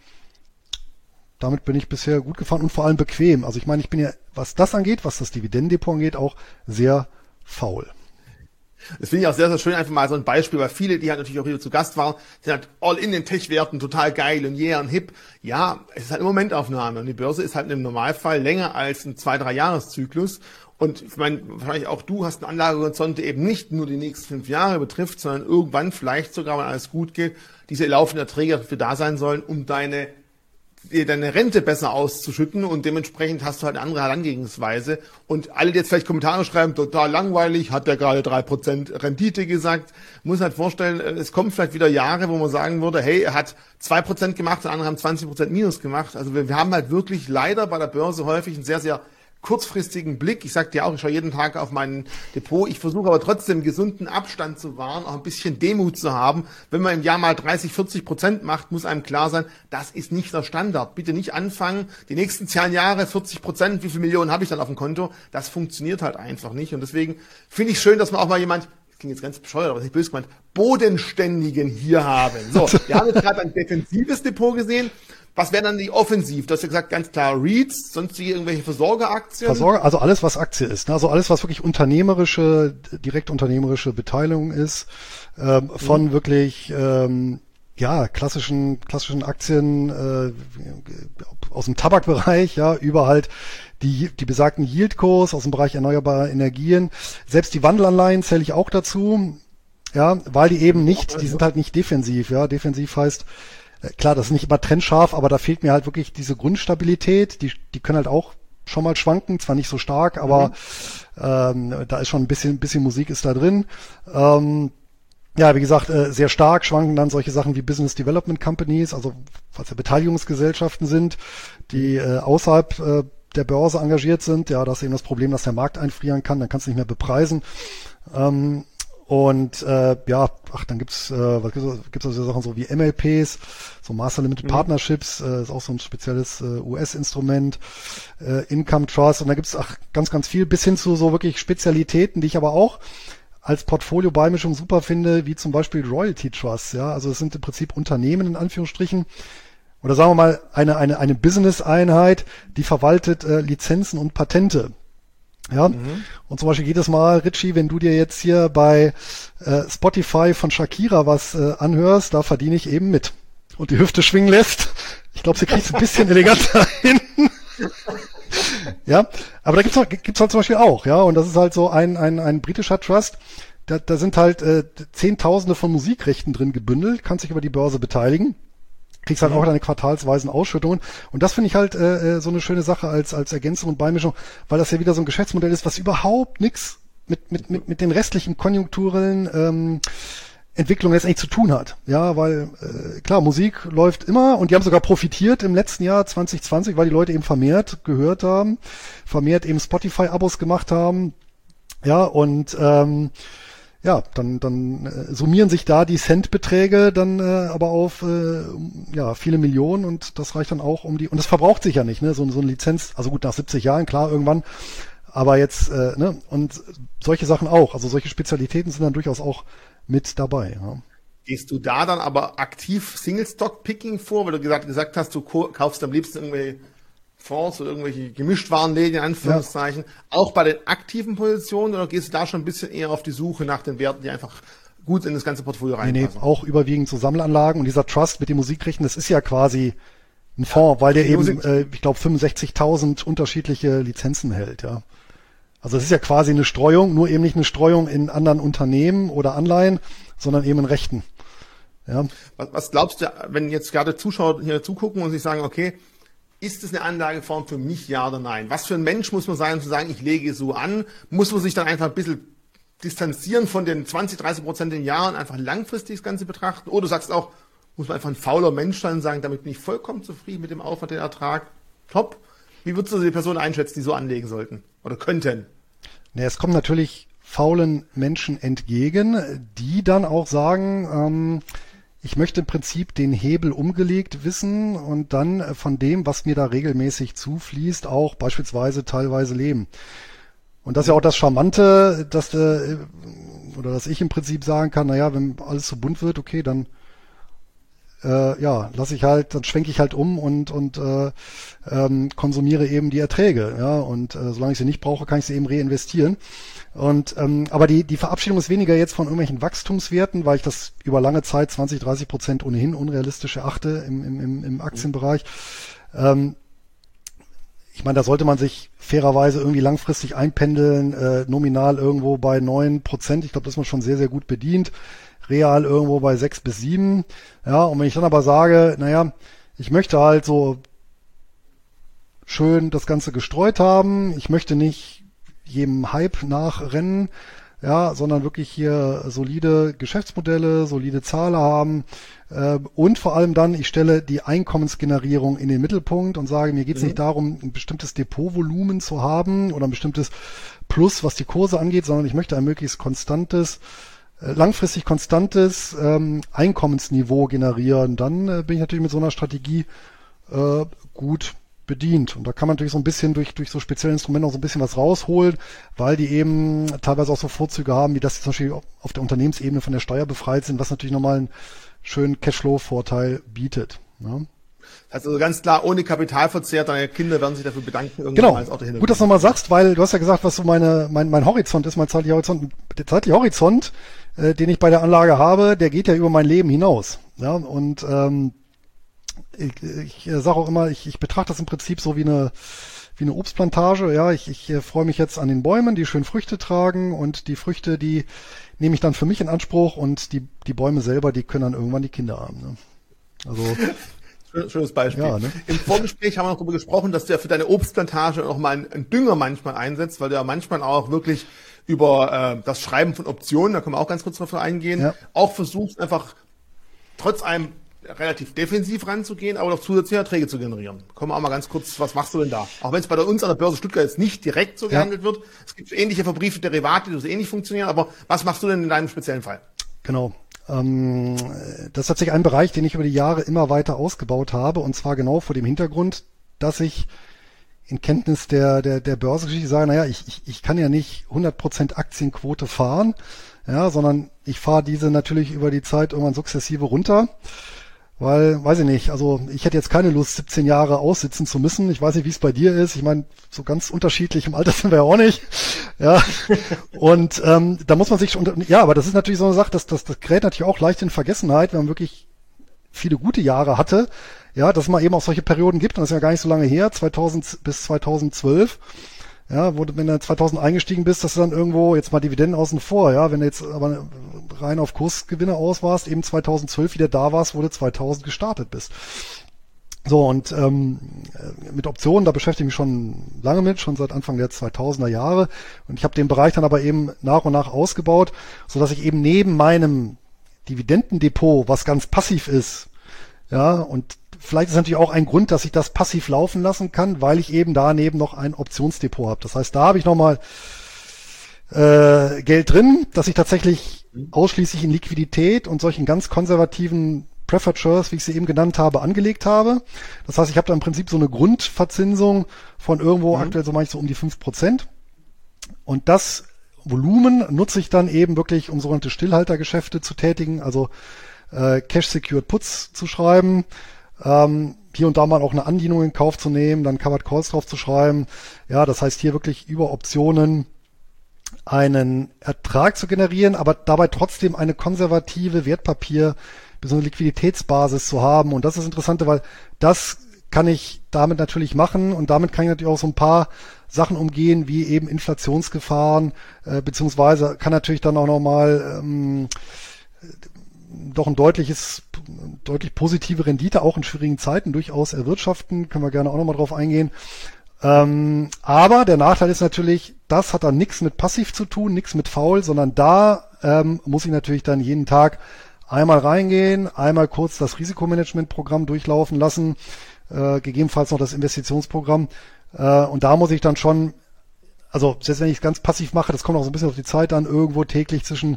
damit bin ich bisher gut gefahren und vor allem bequem. Also ich meine, ich bin ja, was das angeht, was das Dividendendepot angeht, auch sehr faul. Das finde ich auch sehr, sehr schön, einfach mal so ein Beispiel, weil viele, die halt natürlich auch hier zu Gast waren, sind halt all in den Tech-Werten, total geil und yeah und hip. Ja, es ist halt eine Momentaufnahme und die Börse ist halt im Normalfall länger als ein zwei-, drei Jahreszyklus. Und ich meine, wahrscheinlich auch du hast einen Anlagehorizont, der eben nicht nur die nächsten fünf Jahre betrifft, sondern irgendwann vielleicht sogar, wenn alles gut geht, diese laufenden Erträge dafür da sein sollen, um deine deine Rente besser auszuschütten und dementsprechend hast du halt eine andere Herangehensweise. Und alle, die jetzt vielleicht Kommentare schreiben, total langweilig, hat der gerade drei Prozent Rendite gesagt, muss halt vorstellen, es kommen vielleicht wieder Jahre, wo man sagen würde, hey, er hat zwei Prozent gemacht, und andere haben zwanzig Prozent Minus gemacht. Also wir, wir haben halt wirklich leider bei der Börse häufig einen sehr, sehr kurzfristigen Blick. Ich sag dir auch, ich schaue jeden Tag auf mein Depot. Ich versuche aber trotzdem gesunden Abstand zu wahren, auch ein bisschen Demut zu haben. Wenn man im Jahr mal dreißig, vierzig Prozent macht, muss einem klar sein, das ist nicht der Standard. Bitte nicht anfangen, die nächsten zehn Jahre vierzig Prozent, wie viele Millionen habe ich dann auf dem Konto? Das funktioniert halt einfach nicht. Und deswegen finde ich schön, dass man auch mal jemand, das klingt jetzt ganz bescheuert, aber nicht böse gemeint, Bodenständigen hier haben. So, wir haben jetzt gerade ein defensives Depot gesehen. Was wäre dann die Offensiv? Du hast ja gesagt, ganz klar REITs, sonstige irgendwelche Versorgeraktien? Versorger, also alles, was Aktie ist. Ne? Also alles, was wirklich unternehmerische, direkt unternehmerische Beteiligung ist, ähm, von mhm. wirklich ähm, ja, klassischen, klassischen Aktien äh, aus dem Tabakbereich, ja, über halt die, die besagten Yieldcos aus dem Bereich erneuerbare Energien. Selbst die Wandelanleihen zähle ich auch dazu, ja, weil die eben nicht, die sind halt nicht defensiv, ja. Defensiv heißt, äh, klar, das ist nicht immer trennscharf, aber da fehlt mir halt wirklich diese Grundstabilität. Die, die können halt auch schon mal schwanken, zwar nicht so stark, aber mhm. ähm, da ist schon ein bisschen, bisschen Musik ist da drin. Ähm, Ja, wie gesagt, äh, sehr stark schwanken dann solche Sachen wie Business Development Companies, also was ja Beteiligungsgesellschaften sind, die äh, außerhalb äh, der Börse engagiert sind. Ja, das ist eben das Problem, dass der Markt einfrieren kann, dann kannst du nicht mehr bepreisen. Ähm, und äh, ja, ach, dann gibt's äh, was gibt's, gibt's also Sachen so wie M L Ps, so Master Limited mhm. Partnerships, äh, ist auch so ein spezielles äh, U S-Instrument, äh, Income Trust, und da gibt's ach, ganz, ganz viel, bis hin zu so wirklich Spezialitäten, die ich aber auch als Portfolio-Beimischung super finde, wie zum Beispiel Royalty Trusts, ja, also es sind im Prinzip Unternehmen in Anführungsstrichen, oder sagen wir mal eine eine eine Business-Einheit, die verwaltet äh, Lizenzen und Patente, ja, mhm. und zum Beispiel jedes Mal, Richie, wenn du dir jetzt hier bei äh, Spotify von Shakira was äh, anhörst, da verdiene ich eben mit und die Hüfte schwingen lässt. Ich glaube, sie kriegt es ein bisschen eleganter hin. Ja, aber da gibt's noch, gibt's halt zum Beispiel auch, ja, und das ist halt so ein ein ein britischer Trust, da, da sind halt äh, Zehntausende von Musikrechten drin gebündelt, kannst dich über die Börse beteiligen, kriegst halt mhm. auch deine quartalsweisen Ausschüttungen, und das finde ich halt äh, so eine schöne Sache als als Ergänzung und Beimischung, weil das ja wieder so ein Geschäftsmodell ist, was überhaupt nichts mit mit mit mit den restlichen konjunkturellen ähm, Entwicklung letztendlich zu tun hat. Ja, weil äh, klar, Musik läuft immer, und die haben sogar profitiert im letzten Jahr zwanzig zwanzig, weil die Leute eben vermehrt gehört haben, vermehrt eben Spotify-Abos gemacht haben. Ja, und ähm, ja, dann dann äh, summieren sich da die Centbeträge dann äh, aber auf äh, ja viele Millionen, und das reicht dann auch um die, und das verbraucht sich ja nicht, ne, so, so eine Lizenz, also gut, nach siebzig Jahren, klar, irgendwann, aber jetzt, äh, ne, und solche Sachen auch, also solche Spezialitäten sind dann durchaus auch mit dabei. Ja. Gehst du da dann aber aktiv Single-Stock-Picking vor, weil du gesagt, gesagt hast, du kaufst am liebsten irgendwelche Fonds oder irgendwelche Gemischtwarenläden, in Anführungszeichen, ja. auch bei den aktiven Positionen, oder gehst du da schon ein bisschen eher auf die Suche nach den Werten, die einfach gut in das ganze Portfolio reinpassen? Nee, nee, auch überwiegend so Sammelanlagen, und dieser Trust mit den Musikrechten, das ist ja quasi ein Fonds, ja, weil der eben, äh, ich glaube, fünfundsechzigtausend unterschiedliche Lizenzen hält, ja. Also es ist ja quasi eine Streuung, nur eben nicht eine Streuung in anderen Unternehmen oder Anleihen, sondern eben in Rechten. Ja. Was, was glaubst du, wenn jetzt gerade Zuschauer hier zugucken und sich sagen, okay, ist es eine Anlageform für mich, ja oder nein? Was für ein Mensch muss man sein, um zu sagen, ich lege so an? Muss man sich dann einfach ein bisschen distanzieren von den zwanzig, dreißig Prozent im Jahr und einfach langfristig das Ganze betrachten? Oder du sagst auch, muss man einfach ein fauler Mensch sein und sagen, damit bin ich vollkommen zufrieden mit dem Aufwand, den Ertrag? Top. Wie würdest du die Person einschätzen, die so anlegen sollten oder könnten? Ja, es kommen natürlich faulen Menschen entgegen, die dann auch sagen, ähm, ich möchte im Prinzip den Hebel umgelegt wissen und dann von dem, was mir da regelmäßig zufließt, auch beispielsweise teilweise leben. Und das ist ja auch das Charmante, dass äh, oder dass ich im Prinzip sagen kann, naja, wenn alles so bunt wird, okay, dann Äh, ja, lasse ich halt, dann schwenke ich halt um und und äh, ähm, konsumiere eben die Erträge, ja, und äh, solange ich sie nicht brauche, kann ich sie eben reinvestieren. Und ähm, aber die die Verabschiedung ist weniger jetzt von irgendwelchen Wachstumswerten, weil ich das über lange Zeit zwanzig, dreißig Prozent ohnehin unrealistisch erachte im im im, im Aktienbereich. Ähm, ich meine, da sollte man sich fairerweise irgendwie langfristig einpendeln, äh, nominal irgendwo bei neun Prozent. Ich glaube, das ist man schon sehr, sehr gut bedient. Real irgendwo bei sechs bis sieben. Ja, und wenn ich dann aber sage, naja, ich möchte halt so schön das Ganze gestreut haben, ich möchte nicht jedem Hype nachrennen, ja, sondern wirklich hier solide Geschäftsmodelle, solide Zahlen haben, äh, und vor allem dann, ich stelle die Einkommensgenerierung in den Mittelpunkt und sage, mir geht es mhm. nicht darum, ein bestimmtes Depotvolumen zu haben oder ein bestimmtes Plus, was die Kurse angeht, sondern ich möchte ein möglichst konstantes, langfristig konstantes ähm, Einkommensniveau generieren, dann äh, bin ich natürlich mit so einer Strategie äh, gut bedient. Und da kann man natürlich so ein bisschen durch durch so spezielle Instrumente auch so ein bisschen was rausholen, weil die eben teilweise auch so Vorzüge haben, wie das zum Beispiel auf der Unternehmensebene von der Steuer befreit sind, was natürlich nochmal einen schönen Cashflow-Vorteil bietet. Ja. Also ganz klar, ohne Kapitalverzehr, deine Kinder werden sich dafür bedanken. Genau, als gut, dass du nochmal sagst, weil du hast ja gesagt, was so meine mein, mein Horizont ist, mein zeitlicher Horizont, der zeitliche Horizont, äh, den ich bei der Anlage habe, der geht ja über mein Leben hinaus. Ja, und ähm, ich, ich sage auch immer, ich, ich betrachte das im Prinzip so wie eine wie eine Obstplantage. Ja, ich, ich äh, freue mich jetzt an den Bäumen, die schön Früchte tragen, und die Früchte, die nehme ich dann für mich in Anspruch, und die die Bäume selber, die können dann irgendwann die Kinder haben. Ne? Also schönes Beispiel. Ja, ne? Im Vorgespräch haben wir noch darüber gesprochen, dass du ja für deine Obstplantage auch mal einen, einen Dünger manchmal einsetzt, weil du ja manchmal auch wirklich über äh, das Schreiben von Optionen, da können wir auch ganz kurz drauf eingehen, ja. auch versuchst einfach trotz einem relativ defensiv ranzugehen, aber doch zusätzliche Erträge zu generieren. Kommen wir auch mal ganz kurz, was machst du denn da? Auch wenn es bei uns an der Börse Stuttgart jetzt nicht direkt so gehandelt ja. wird. Es gibt ähnliche verbriefte Derivate, die so ähnlich funktionieren, aber was machst du denn in deinem speziellen Fall? Genau. Ähm, das ist tatsächlich ein Bereich, den ich über die Jahre immer weiter ausgebaut habe, und zwar genau vor dem Hintergrund, dass ich in Kenntnis der, der, der Börsengeschichte sage, naja, ich, ich, ich kann ja nicht hundert Prozent Aktienquote fahren, ja, sondern ich fahre diese natürlich über die Zeit irgendwann sukzessive runter. Weil, weiß ich nicht, also ich hätte jetzt keine Lust, siebzehn Jahre aussitzen zu müssen. Ich weiß nicht, wie es bei dir ist. Ich meine, so ganz unterschiedlich im Alter sind wir ja auch nicht. Ja. Und ähm, da muss man sich schon, ja, aber das ist natürlich so eine Sache, dass das, das gerät natürlich auch leicht in Vergessenheit, wenn man wirklich viele gute Jahre hatte. Ja, dass es mal eben auch solche Perioden gibt, und das ist ja gar nicht so lange her, zweitausend bis zweitausendzwölf. Ja, wo du, wenn du zweitausend eingestiegen bist, dass du dann irgendwo, jetzt mal Dividenden außen vor, ja, wenn du jetzt aber rein auf Kursgewinne aus warst, eben zweitausendzwölf wieder da warst, wo du zweitausend gestartet bist. So, und ähm, mit Optionen, da beschäftige ich mich schon lange mit, schon seit Anfang der zweitausender Jahre, und ich habe den Bereich dann aber eben nach und nach ausgebaut, so dass ich eben neben meinem Dividendendepot, was ganz passiv ist, ja, und vielleicht ist natürlich auch ein Grund, dass ich das passiv laufen lassen kann, weil ich eben daneben noch ein Optionsdepot habe. Das heißt, da habe ich nochmal äh, Geld drin, dass ich tatsächlich ausschließlich in Liquidität und solchen ganz konservativen Preferred Shares, wie ich sie eben genannt habe, angelegt habe. Das heißt, ich habe da im Prinzip so eine Grundverzinsung von irgendwo, mhm. aktuell so manchmal so um die fünf Prozent. Und das Volumen nutze ich dann eben wirklich, um sogenannte Stillhaltergeschäfte zu tätigen, also äh, Cash-Secured Puts zu schreiben, Ähm, hier und da mal auch eine Andienung in Kauf zu nehmen, dann Covered Calls drauf zu schreiben. Ja, das heißt hier wirklich über Optionen einen Ertrag zu generieren, aber dabei trotzdem eine konservative Wertpapier- bzw. Liquiditätsbasis zu haben. Und das ist das Interessante, weil das kann ich damit natürlich machen, und damit kann ich natürlich auch so ein paar Sachen umgehen, wie eben Inflationsgefahren, äh, beziehungsweise kann natürlich dann auch nochmal ähm, doch ein deutliches, deutlich positive Rendite auch in schwierigen Zeiten durchaus erwirtschaften. Können wir gerne auch nochmal drauf eingehen. Ähm, aber der Nachteil ist natürlich, das hat dann nichts mit passiv zu tun, nichts mit faul, sondern da ähm, muss ich natürlich dann jeden Tag einmal reingehen, einmal kurz das Risikomanagementprogramm durchlaufen lassen, äh, gegebenenfalls noch das Investitionsprogramm. Äh, und da muss ich dann schon, also selbst wenn ich es ganz passiv mache, das kommt auch so ein bisschen auf die Zeit an, irgendwo täglich zwischen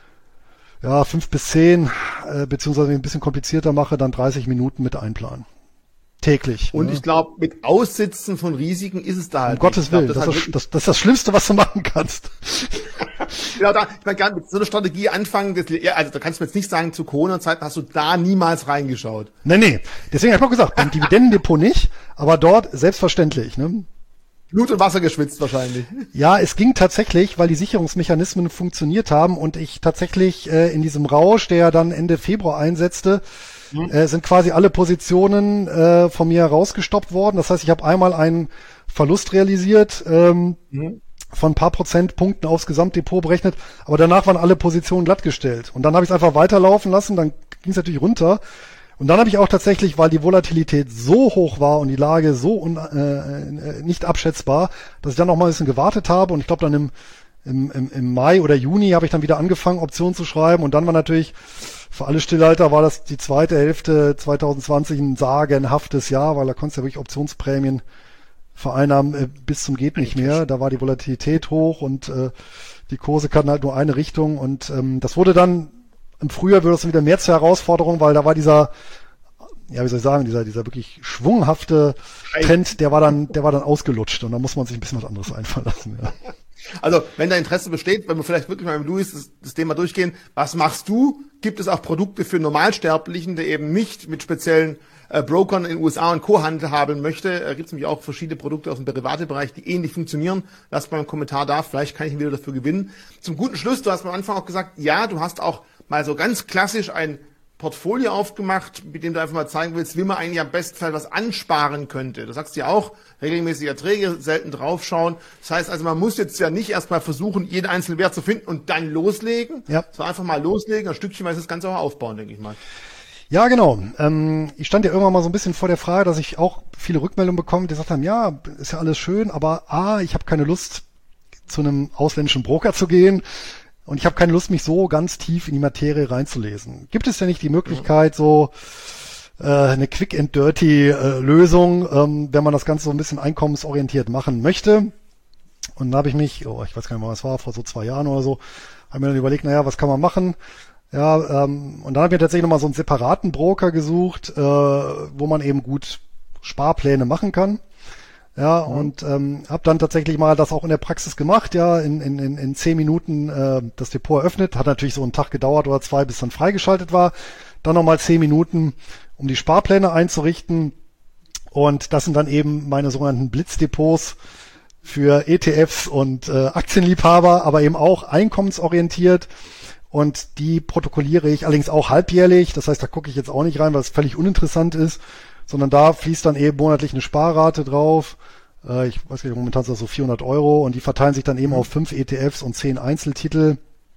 ja, fünf bis zehn, äh, beziehungsweise wenn ich ein bisschen komplizierter mache, dann dreißig Minuten mit einplanen. Täglich. Und ne? ich glaube, mit Aussitzen von Risiken ist es da halt. Um Gottes Willen, das, das, halt das, das ist das Schlimmste, was du machen kannst. Ja, da, ich meine, gar mit so einer Strategie anfangen, das, also da kannst du mir jetzt nicht sagen, zu Corona-Zeiten hast du da niemals reingeschaut. Nee, nee. Deswegen habe ich auch gesagt, beim Dividendendepot nicht, aber dort selbstverständlich, ne? Blut und Wasser geschwitzt wahrscheinlich. Ja, es ging tatsächlich, weil die Sicherungsmechanismen funktioniert haben und ich tatsächlich äh, in diesem Rausch, der dann Ende Februar einsetzte, mhm. äh, sind quasi alle Positionen äh, von mir rausgestoppt worden. Das heißt, ich habe einmal einen Verlust realisiert, ähm, mhm. von ein paar Prozentpunkten aufs Gesamtdepot berechnet, aber danach waren alle Positionen glattgestellt. Und dann habe ich es einfach weiterlaufen lassen, dann ging es natürlich runter. Und dann habe ich auch tatsächlich, weil die Volatilität so hoch war und die Lage so un, äh, nicht abschätzbar, dass ich dann noch mal ein bisschen gewartet habe, und ich glaube dann im, im, im, im Mai oder Juni habe ich dann wieder angefangen, Optionen zu schreiben, und dann war natürlich für alle Stillhalter war das die zweite Hälfte zwanzig zwanzig ein sagenhaftes Jahr, weil da konntest du ja wirklich Optionsprämien vereinnahmen äh, bis zum geht nicht mehr. Da war die Volatilität hoch und äh, die Kurse kannten halt nur eine Richtung, und ähm, das wurde dann im Frühjahr wird es wieder mehr zur Herausforderung, weil da war dieser, ja, wie soll ich sagen, dieser, dieser wirklich schwunghafte Trend, der war dann, der war dann ausgelutscht, und da muss man sich ein bisschen was anderes einfallen lassen, ja. Also, wenn da Interesse besteht, wenn wir vielleicht wirklich mal mit Luis das, das Thema durchgehen, was machst du? Gibt es auch Produkte für Normalsterblichen, die eben nicht mit speziellen äh, Brokern in den U S A und Co. handhaben möchte, äh, gibt es nämlich auch verschiedene Produkte aus dem Derivatebereich, die ähnlich funktionieren. Lasst mal einen Kommentar da, vielleicht kann ich ihn wieder dafür gewinnen. Zum guten Schluss, du hast am Anfang auch gesagt, ja, du hast auch mal so ganz klassisch ein Portfolio aufgemacht, mit dem du einfach mal zeigen willst, wie man eigentlich am besten Fall was ansparen könnte. Du sagst ja auch, regelmäßige Erträge, selten draufschauen. Das heißt also, man muss jetzt ja nicht erstmal versuchen, jeden einzelnen Wert zu finden und dann loslegen. Ja. Sondern einfach mal loslegen, ein Stückchenweise das Ganze auch aufbauen, denke ich mal. Ja, genau. Ähm, ich stand ja irgendwann mal so ein bisschen vor der Frage, dass ich auch viele Rückmeldungen bekomme, die gesagt haben, ja, ist ja alles schön, aber A, ich habe keine Lust, zu einem ausländischen Broker zu gehen. Und ich habe keine Lust, mich so ganz tief in die Materie reinzulesen. Gibt es ja nicht die Möglichkeit, so äh, eine Quick and Dirty äh, Lösung, ähm, wenn man das Ganze so ein bisschen einkommensorientiert machen möchte? Und da habe ich mich, oh, ich weiß gar nicht mehr, was war, vor so zwei Jahren oder so, habe mir dann überlegt, naja, was kann man machen? Ja, ähm, und dann habe ich mir tatsächlich nochmal so einen separaten Broker gesucht, äh, wo man eben gut Sparpläne machen kann. Ja, mhm. und ähm, habe dann tatsächlich mal das auch in der Praxis gemacht, ja, in in in, in zehn Minuten äh, das Depot eröffnet, hat natürlich so einen Tag gedauert oder zwei, bis dann freigeschaltet war, dann nochmal zehn Minuten, um die Sparpläne einzurichten, und das sind dann eben meine sogenannten Blitzdepots für E T Fs und äh, Aktienliebhaber, aber eben auch einkommensorientiert, und die protokolliere ich allerdings auch halbjährlich, das heißt, da gucke ich jetzt auch nicht rein, weil es völlig uninteressant ist, sondern da fließt dann eben monatlich eine Sparrate drauf. Äh, ich weiß nicht, momentan sind das so vierhundert Euro, und die verteilen sich dann eben mhm. auf fünf E T Fs und zehn Einzeltitel.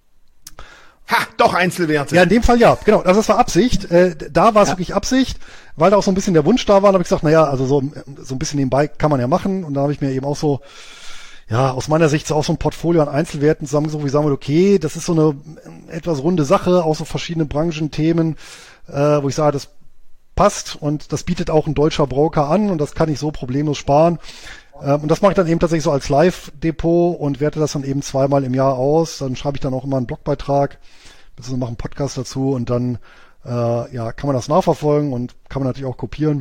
Ha, doch Einzelwerte. Ja, in dem Fall ja, genau. Also das war Absicht. Äh, da war es ja. wirklich Absicht, weil da auch so ein bisschen der Wunsch da war. Da habe ich gesagt, naja, also so, so ein bisschen nebenbei kann man ja machen. Und da habe ich mir eben auch so, ja, aus meiner Sicht so auch so ein Portfolio an Einzelwerten zusammengesucht, wo ich sagen würde, okay, das ist so eine etwas runde Sache, auch so verschiedene Branchenthemen, äh, wo ich sage, das passt, und das bietet auch ein deutscher Broker an, und das kann ich so problemlos sparen. Ähm, und das mache ich dann eben tatsächlich so als Live-Depot und werte das dann eben zweimal im Jahr aus. Dann schreibe ich dann auch immer einen Blogbeitrag, beziehungsweise mache einen Podcast dazu, und dann äh, ja, kann man das nachverfolgen und kann man natürlich auch kopieren.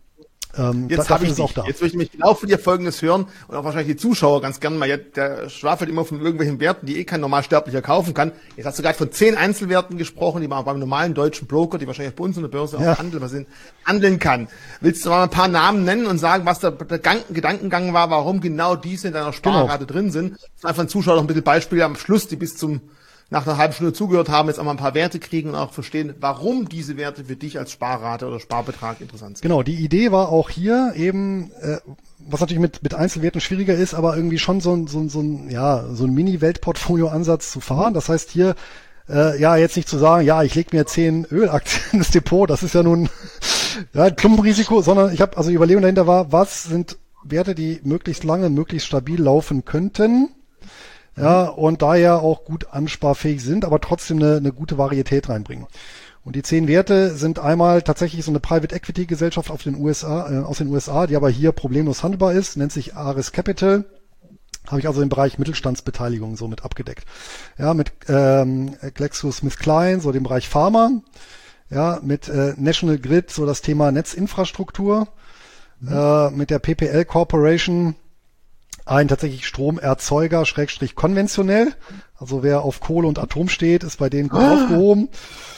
Ähm, jetzt habe ich es auch da. Jetzt möchte ich mich genau von dir Folgendes hören, und auch wahrscheinlich die Zuschauer ganz gerne mal. Der schwafelt immer von irgendwelchen Werten, die eh kein Normalsterblicher kaufen kann. Jetzt hast du gerade von zehn Einzelwerten gesprochen, die man auch beim normalen deutschen Broker, die wahrscheinlich bei uns in der Börse ja. auch handeln, was sind, handeln kann. Willst du mal ein paar Namen nennen und sagen, was der, der Gedankengang war, warum genau diese in deiner Sparrate genau. drin sind? Einfach ein Zuschauer noch ein bisschen Beispiele am Schluss, die bis zum nach einer halben Stunde zugehört haben, jetzt auch mal ein paar Werte kriegen und auch verstehen, warum diese Werte für dich als Sparrate oder Sparbetrag interessant sind. Genau, die Idee war auch hier eben, äh, was natürlich mit mit Einzelwerten schwieriger ist, aber irgendwie schon so ein so ein so ein ja so ein Mini-Weltportfolio-Ansatz zu fahren. Das heißt hier äh, ja jetzt nicht zu sagen, ja ich lege mir zehn Ölaktien ins Depot, das ist ja nun ja ein Klumpenrisiko, sondern ich habe also die Überlegung dahinter war, was sind Werte, die möglichst lange, möglichst stabil laufen könnten. Ja, und daher auch gut ansparfähig sind, aber trotzdem eine, eine gute Varietät reinbringen. Und die zehn Werte sind einmal tatsächlich so eine Private Equity Gesellschaft auf den U S A, äh, aus den U S A, die aber hier problemlos handelbar ist, nennt sich Ares Capital. Habe ich also im Bereich Mittelstandsbeteiligung so mit abgedeckt. Ja, mit ähm, GlaxoSmithKline, so dem Bereich Pharma. Ja, mit äh, National Grid, so das Thema Netzinfrastruktur. Mhm. Äh, mit der P P L Corporation, ein tatsächlich Stromerzeuger, Schrägstrich konventionell. Also wer auf Kohle und Atom steht, ist bei denen gut ah. aufgehoben.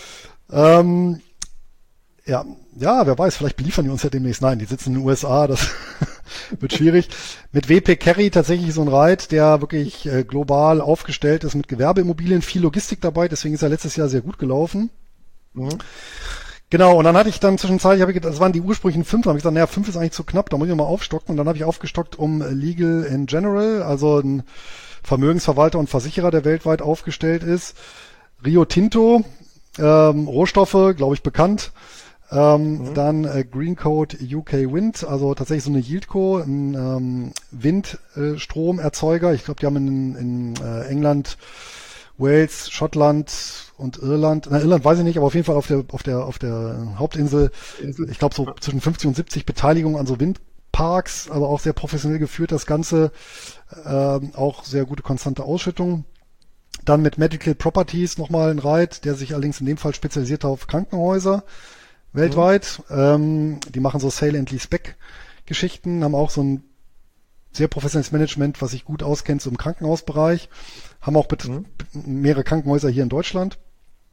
Ähm, ja, ja, wer weiß, vielleicht beliefern die uns ja demnächst. Nein, die sitzen in den U S A, das wird schwierig. Mit W P Carry tatsächlich so ein Reit, der wirklich äh, global aufgestellt ist mit Gewerbeimmobilien, viel Logistik dabei, deswegen ist er letztes Jahr sehr gut gelaufen. Mhm. Genau, und dann hatte ich dann zwischenzeitlich, hab ich, das waren die ursprünglichen fünf, dann habe ich gesagt, naja, fünf ist eigentlich zu knapp, da muss ich mal aufstocken. Und dann habe ich aufgestockt um Legal in General, also ein Vermögensverwalter und Versicherer, der weltweit aufgestellt ist. Rio Tinto, ähm, Rohstoffe, glaube ich, bekannt. Ähm, mhm. Dann äh, Greencoat U K Wind, also tatsächlich so eine Yieldco, ein ähm, Windstromerzeuger. Ich glaube, die haben in, in äh, England, Wales, Schottland und Irland, na Irland weiß ich nicht, aber auf jeden Fall auf der auf der auf der Hauptinsel, ich glaube so zwischen fünfzig und siebzig Beteiligungen an so Windparks, aber auch sehr professionell geführt das Ganze, ähm, auch sehr gute konstante Ausschüttung. Dann mit Medical Properties nochmal ein Reit, der sich allerdings in dem Fall spezialisiert auf Krankenhäuser weltweit. Mhm. Ähm, die machen so Sale and Leaseback Geschichten, haben auch so ein sehr professionelles Management, was sich gut auskennt, so im Krankenhausbereich. Haben auch bet- mhm. mehrere Krankenhäuser hier in Deutschland.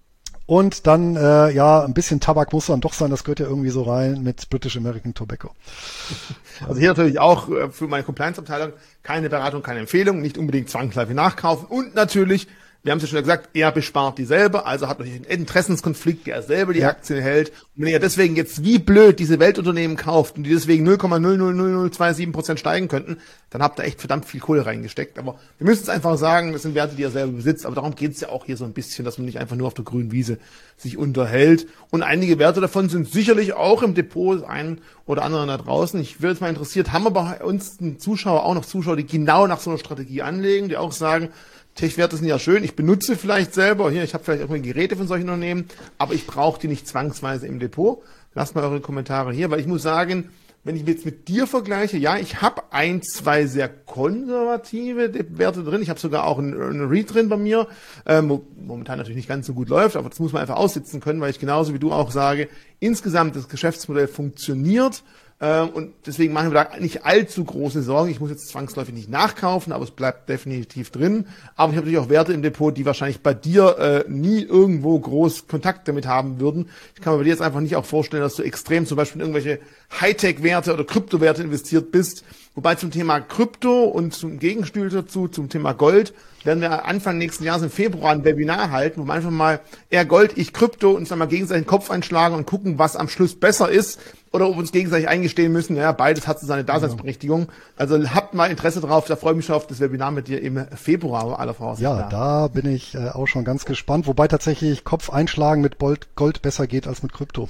Und dann, äh, ja, ein bisschen Tabak muss dann doch sein, das gehört ja irgendwie so rein mit British American Tobacco. Also hier natürlich auch für meine Compliance-Abteilung keine Beratung, keine Empfehlung, nicht unbedingt zwangsläufig nachkaufen und natürlich, wir haben es ja schon gesagt, er bespart die selber, also hat natürlich einen Interessenskonflikt, der er selber die ja. Aktien hält. Und wenn er deswegen jetzt wie blöd diese Weltunternehmen kauft und die deswegen null Komma null null null null zwei sieben Prozent steigen könnten, dann habt ihr echt verdammt viel Kohle reingesteckt. Aber wir müssen es einfach sagen, das sind Werte, die er selber besitzt, aber darum geht es ja auch hier so ein bisschen, dass man nicht einfach nur auf der grünen Wiese sich unterhält. Und einige Werte davon sind sicherlich auch im Depot, ein oder anderen da draußen. Ich würde jetzt mal interessiert, haben wir bei uns einen Zuschauer auch noch Zuschauer, die genau nach so einer Strategie anlegen, die auch sagen, Tech-Werte sind ja schön, ich benutze vielleicht selber, hier, ich habe vielleicht irgendwie Geräte von solchen Unternehmen, aber ich brauche die nicht zwangsweise im Depot. Lasst mal eure Kommentare hier, weil ich muss sagen, wenn ich mich jetzt mit dir vergleiche, ja, ich habe ein, zwei sehr konservative Werte drin, ich habe sogar auch einen, einen Read drin bei mir, ähm, wo momentan natürlich nicht ganz so gut läuft, aber das muss man einfach aussitzen können, weil ich genauso wie du auch sage, insgesamt das Geschäftsmodell funktioniert. Und deswegen machen wir da nicht allzu große Sorgen. Ich muss jetzt zwangsläufig nicht nachkaufen, aber es bleibt definitiv drin. Aber ich habe natürlich auch Werte im Depot, die wahrscheinlich bei dir äh, nie irgendwo groß Kontakt damit haben würden. Ich kann mir bei dir jetzt einfach nicht auch vorstellen, dass du extrem zum Beispiel in irgendwelche Hightech-Werte oder Kryptowerte investiert bist. Wobei zum Thema Krypto und zum Gegenstühl dazu, zum Thema Gold, werden wir Anfang nächsten Jahres im Februar ein Webinar halten, wo wir einfach mal er Gold, ich Krypto uns dann mal gegenseitig den Kopf einschlagen und gucken, was am Schluss besser ist oder ob wir uns gegenseitig eingestehen müssen. Ja, beides hat so seine Daseinsberechtigung. Also habt mal Interesse drauf, da freue ich mich schon auf das Webinar mit dir im Februar aller Voraussicht. Ja, da bin ich äh, auch schon ganz gespannt, wobei tatsächlich Kopf einschlagen mit Gold, Gold besser geht als mit Krypto.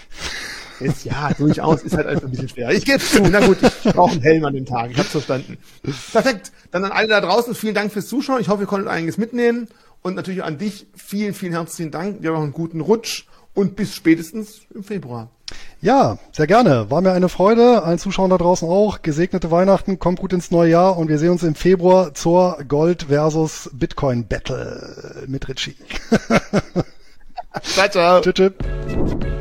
Ist, ja, durchaus, ist halt einfach ein bisschen schwer. Ich gebe zu, na gut, ich brauche einen Helm an dem Tag, ich hab's verstanden. Perfekt, dann an alle da draußen, vielen Dank fürs Zuschauen, ich hoffe, ihr konntet einiges mitnehmen und natürlich an dich, vielen, vielen herzlichen Dank, wir haben noch einen guten Rutsch und bis spätestens im Februar. Ja, sehr gerne, war mir eine Freude, allen Zuschauern da draußen auch, gesegnete Weihnachten, kommt gut ins neue Jahr und wir sehen uns im Februar zur Gold versus Bitcoin Battle mit Ritchie. Ciao, ciao. Tschüss, tschüss.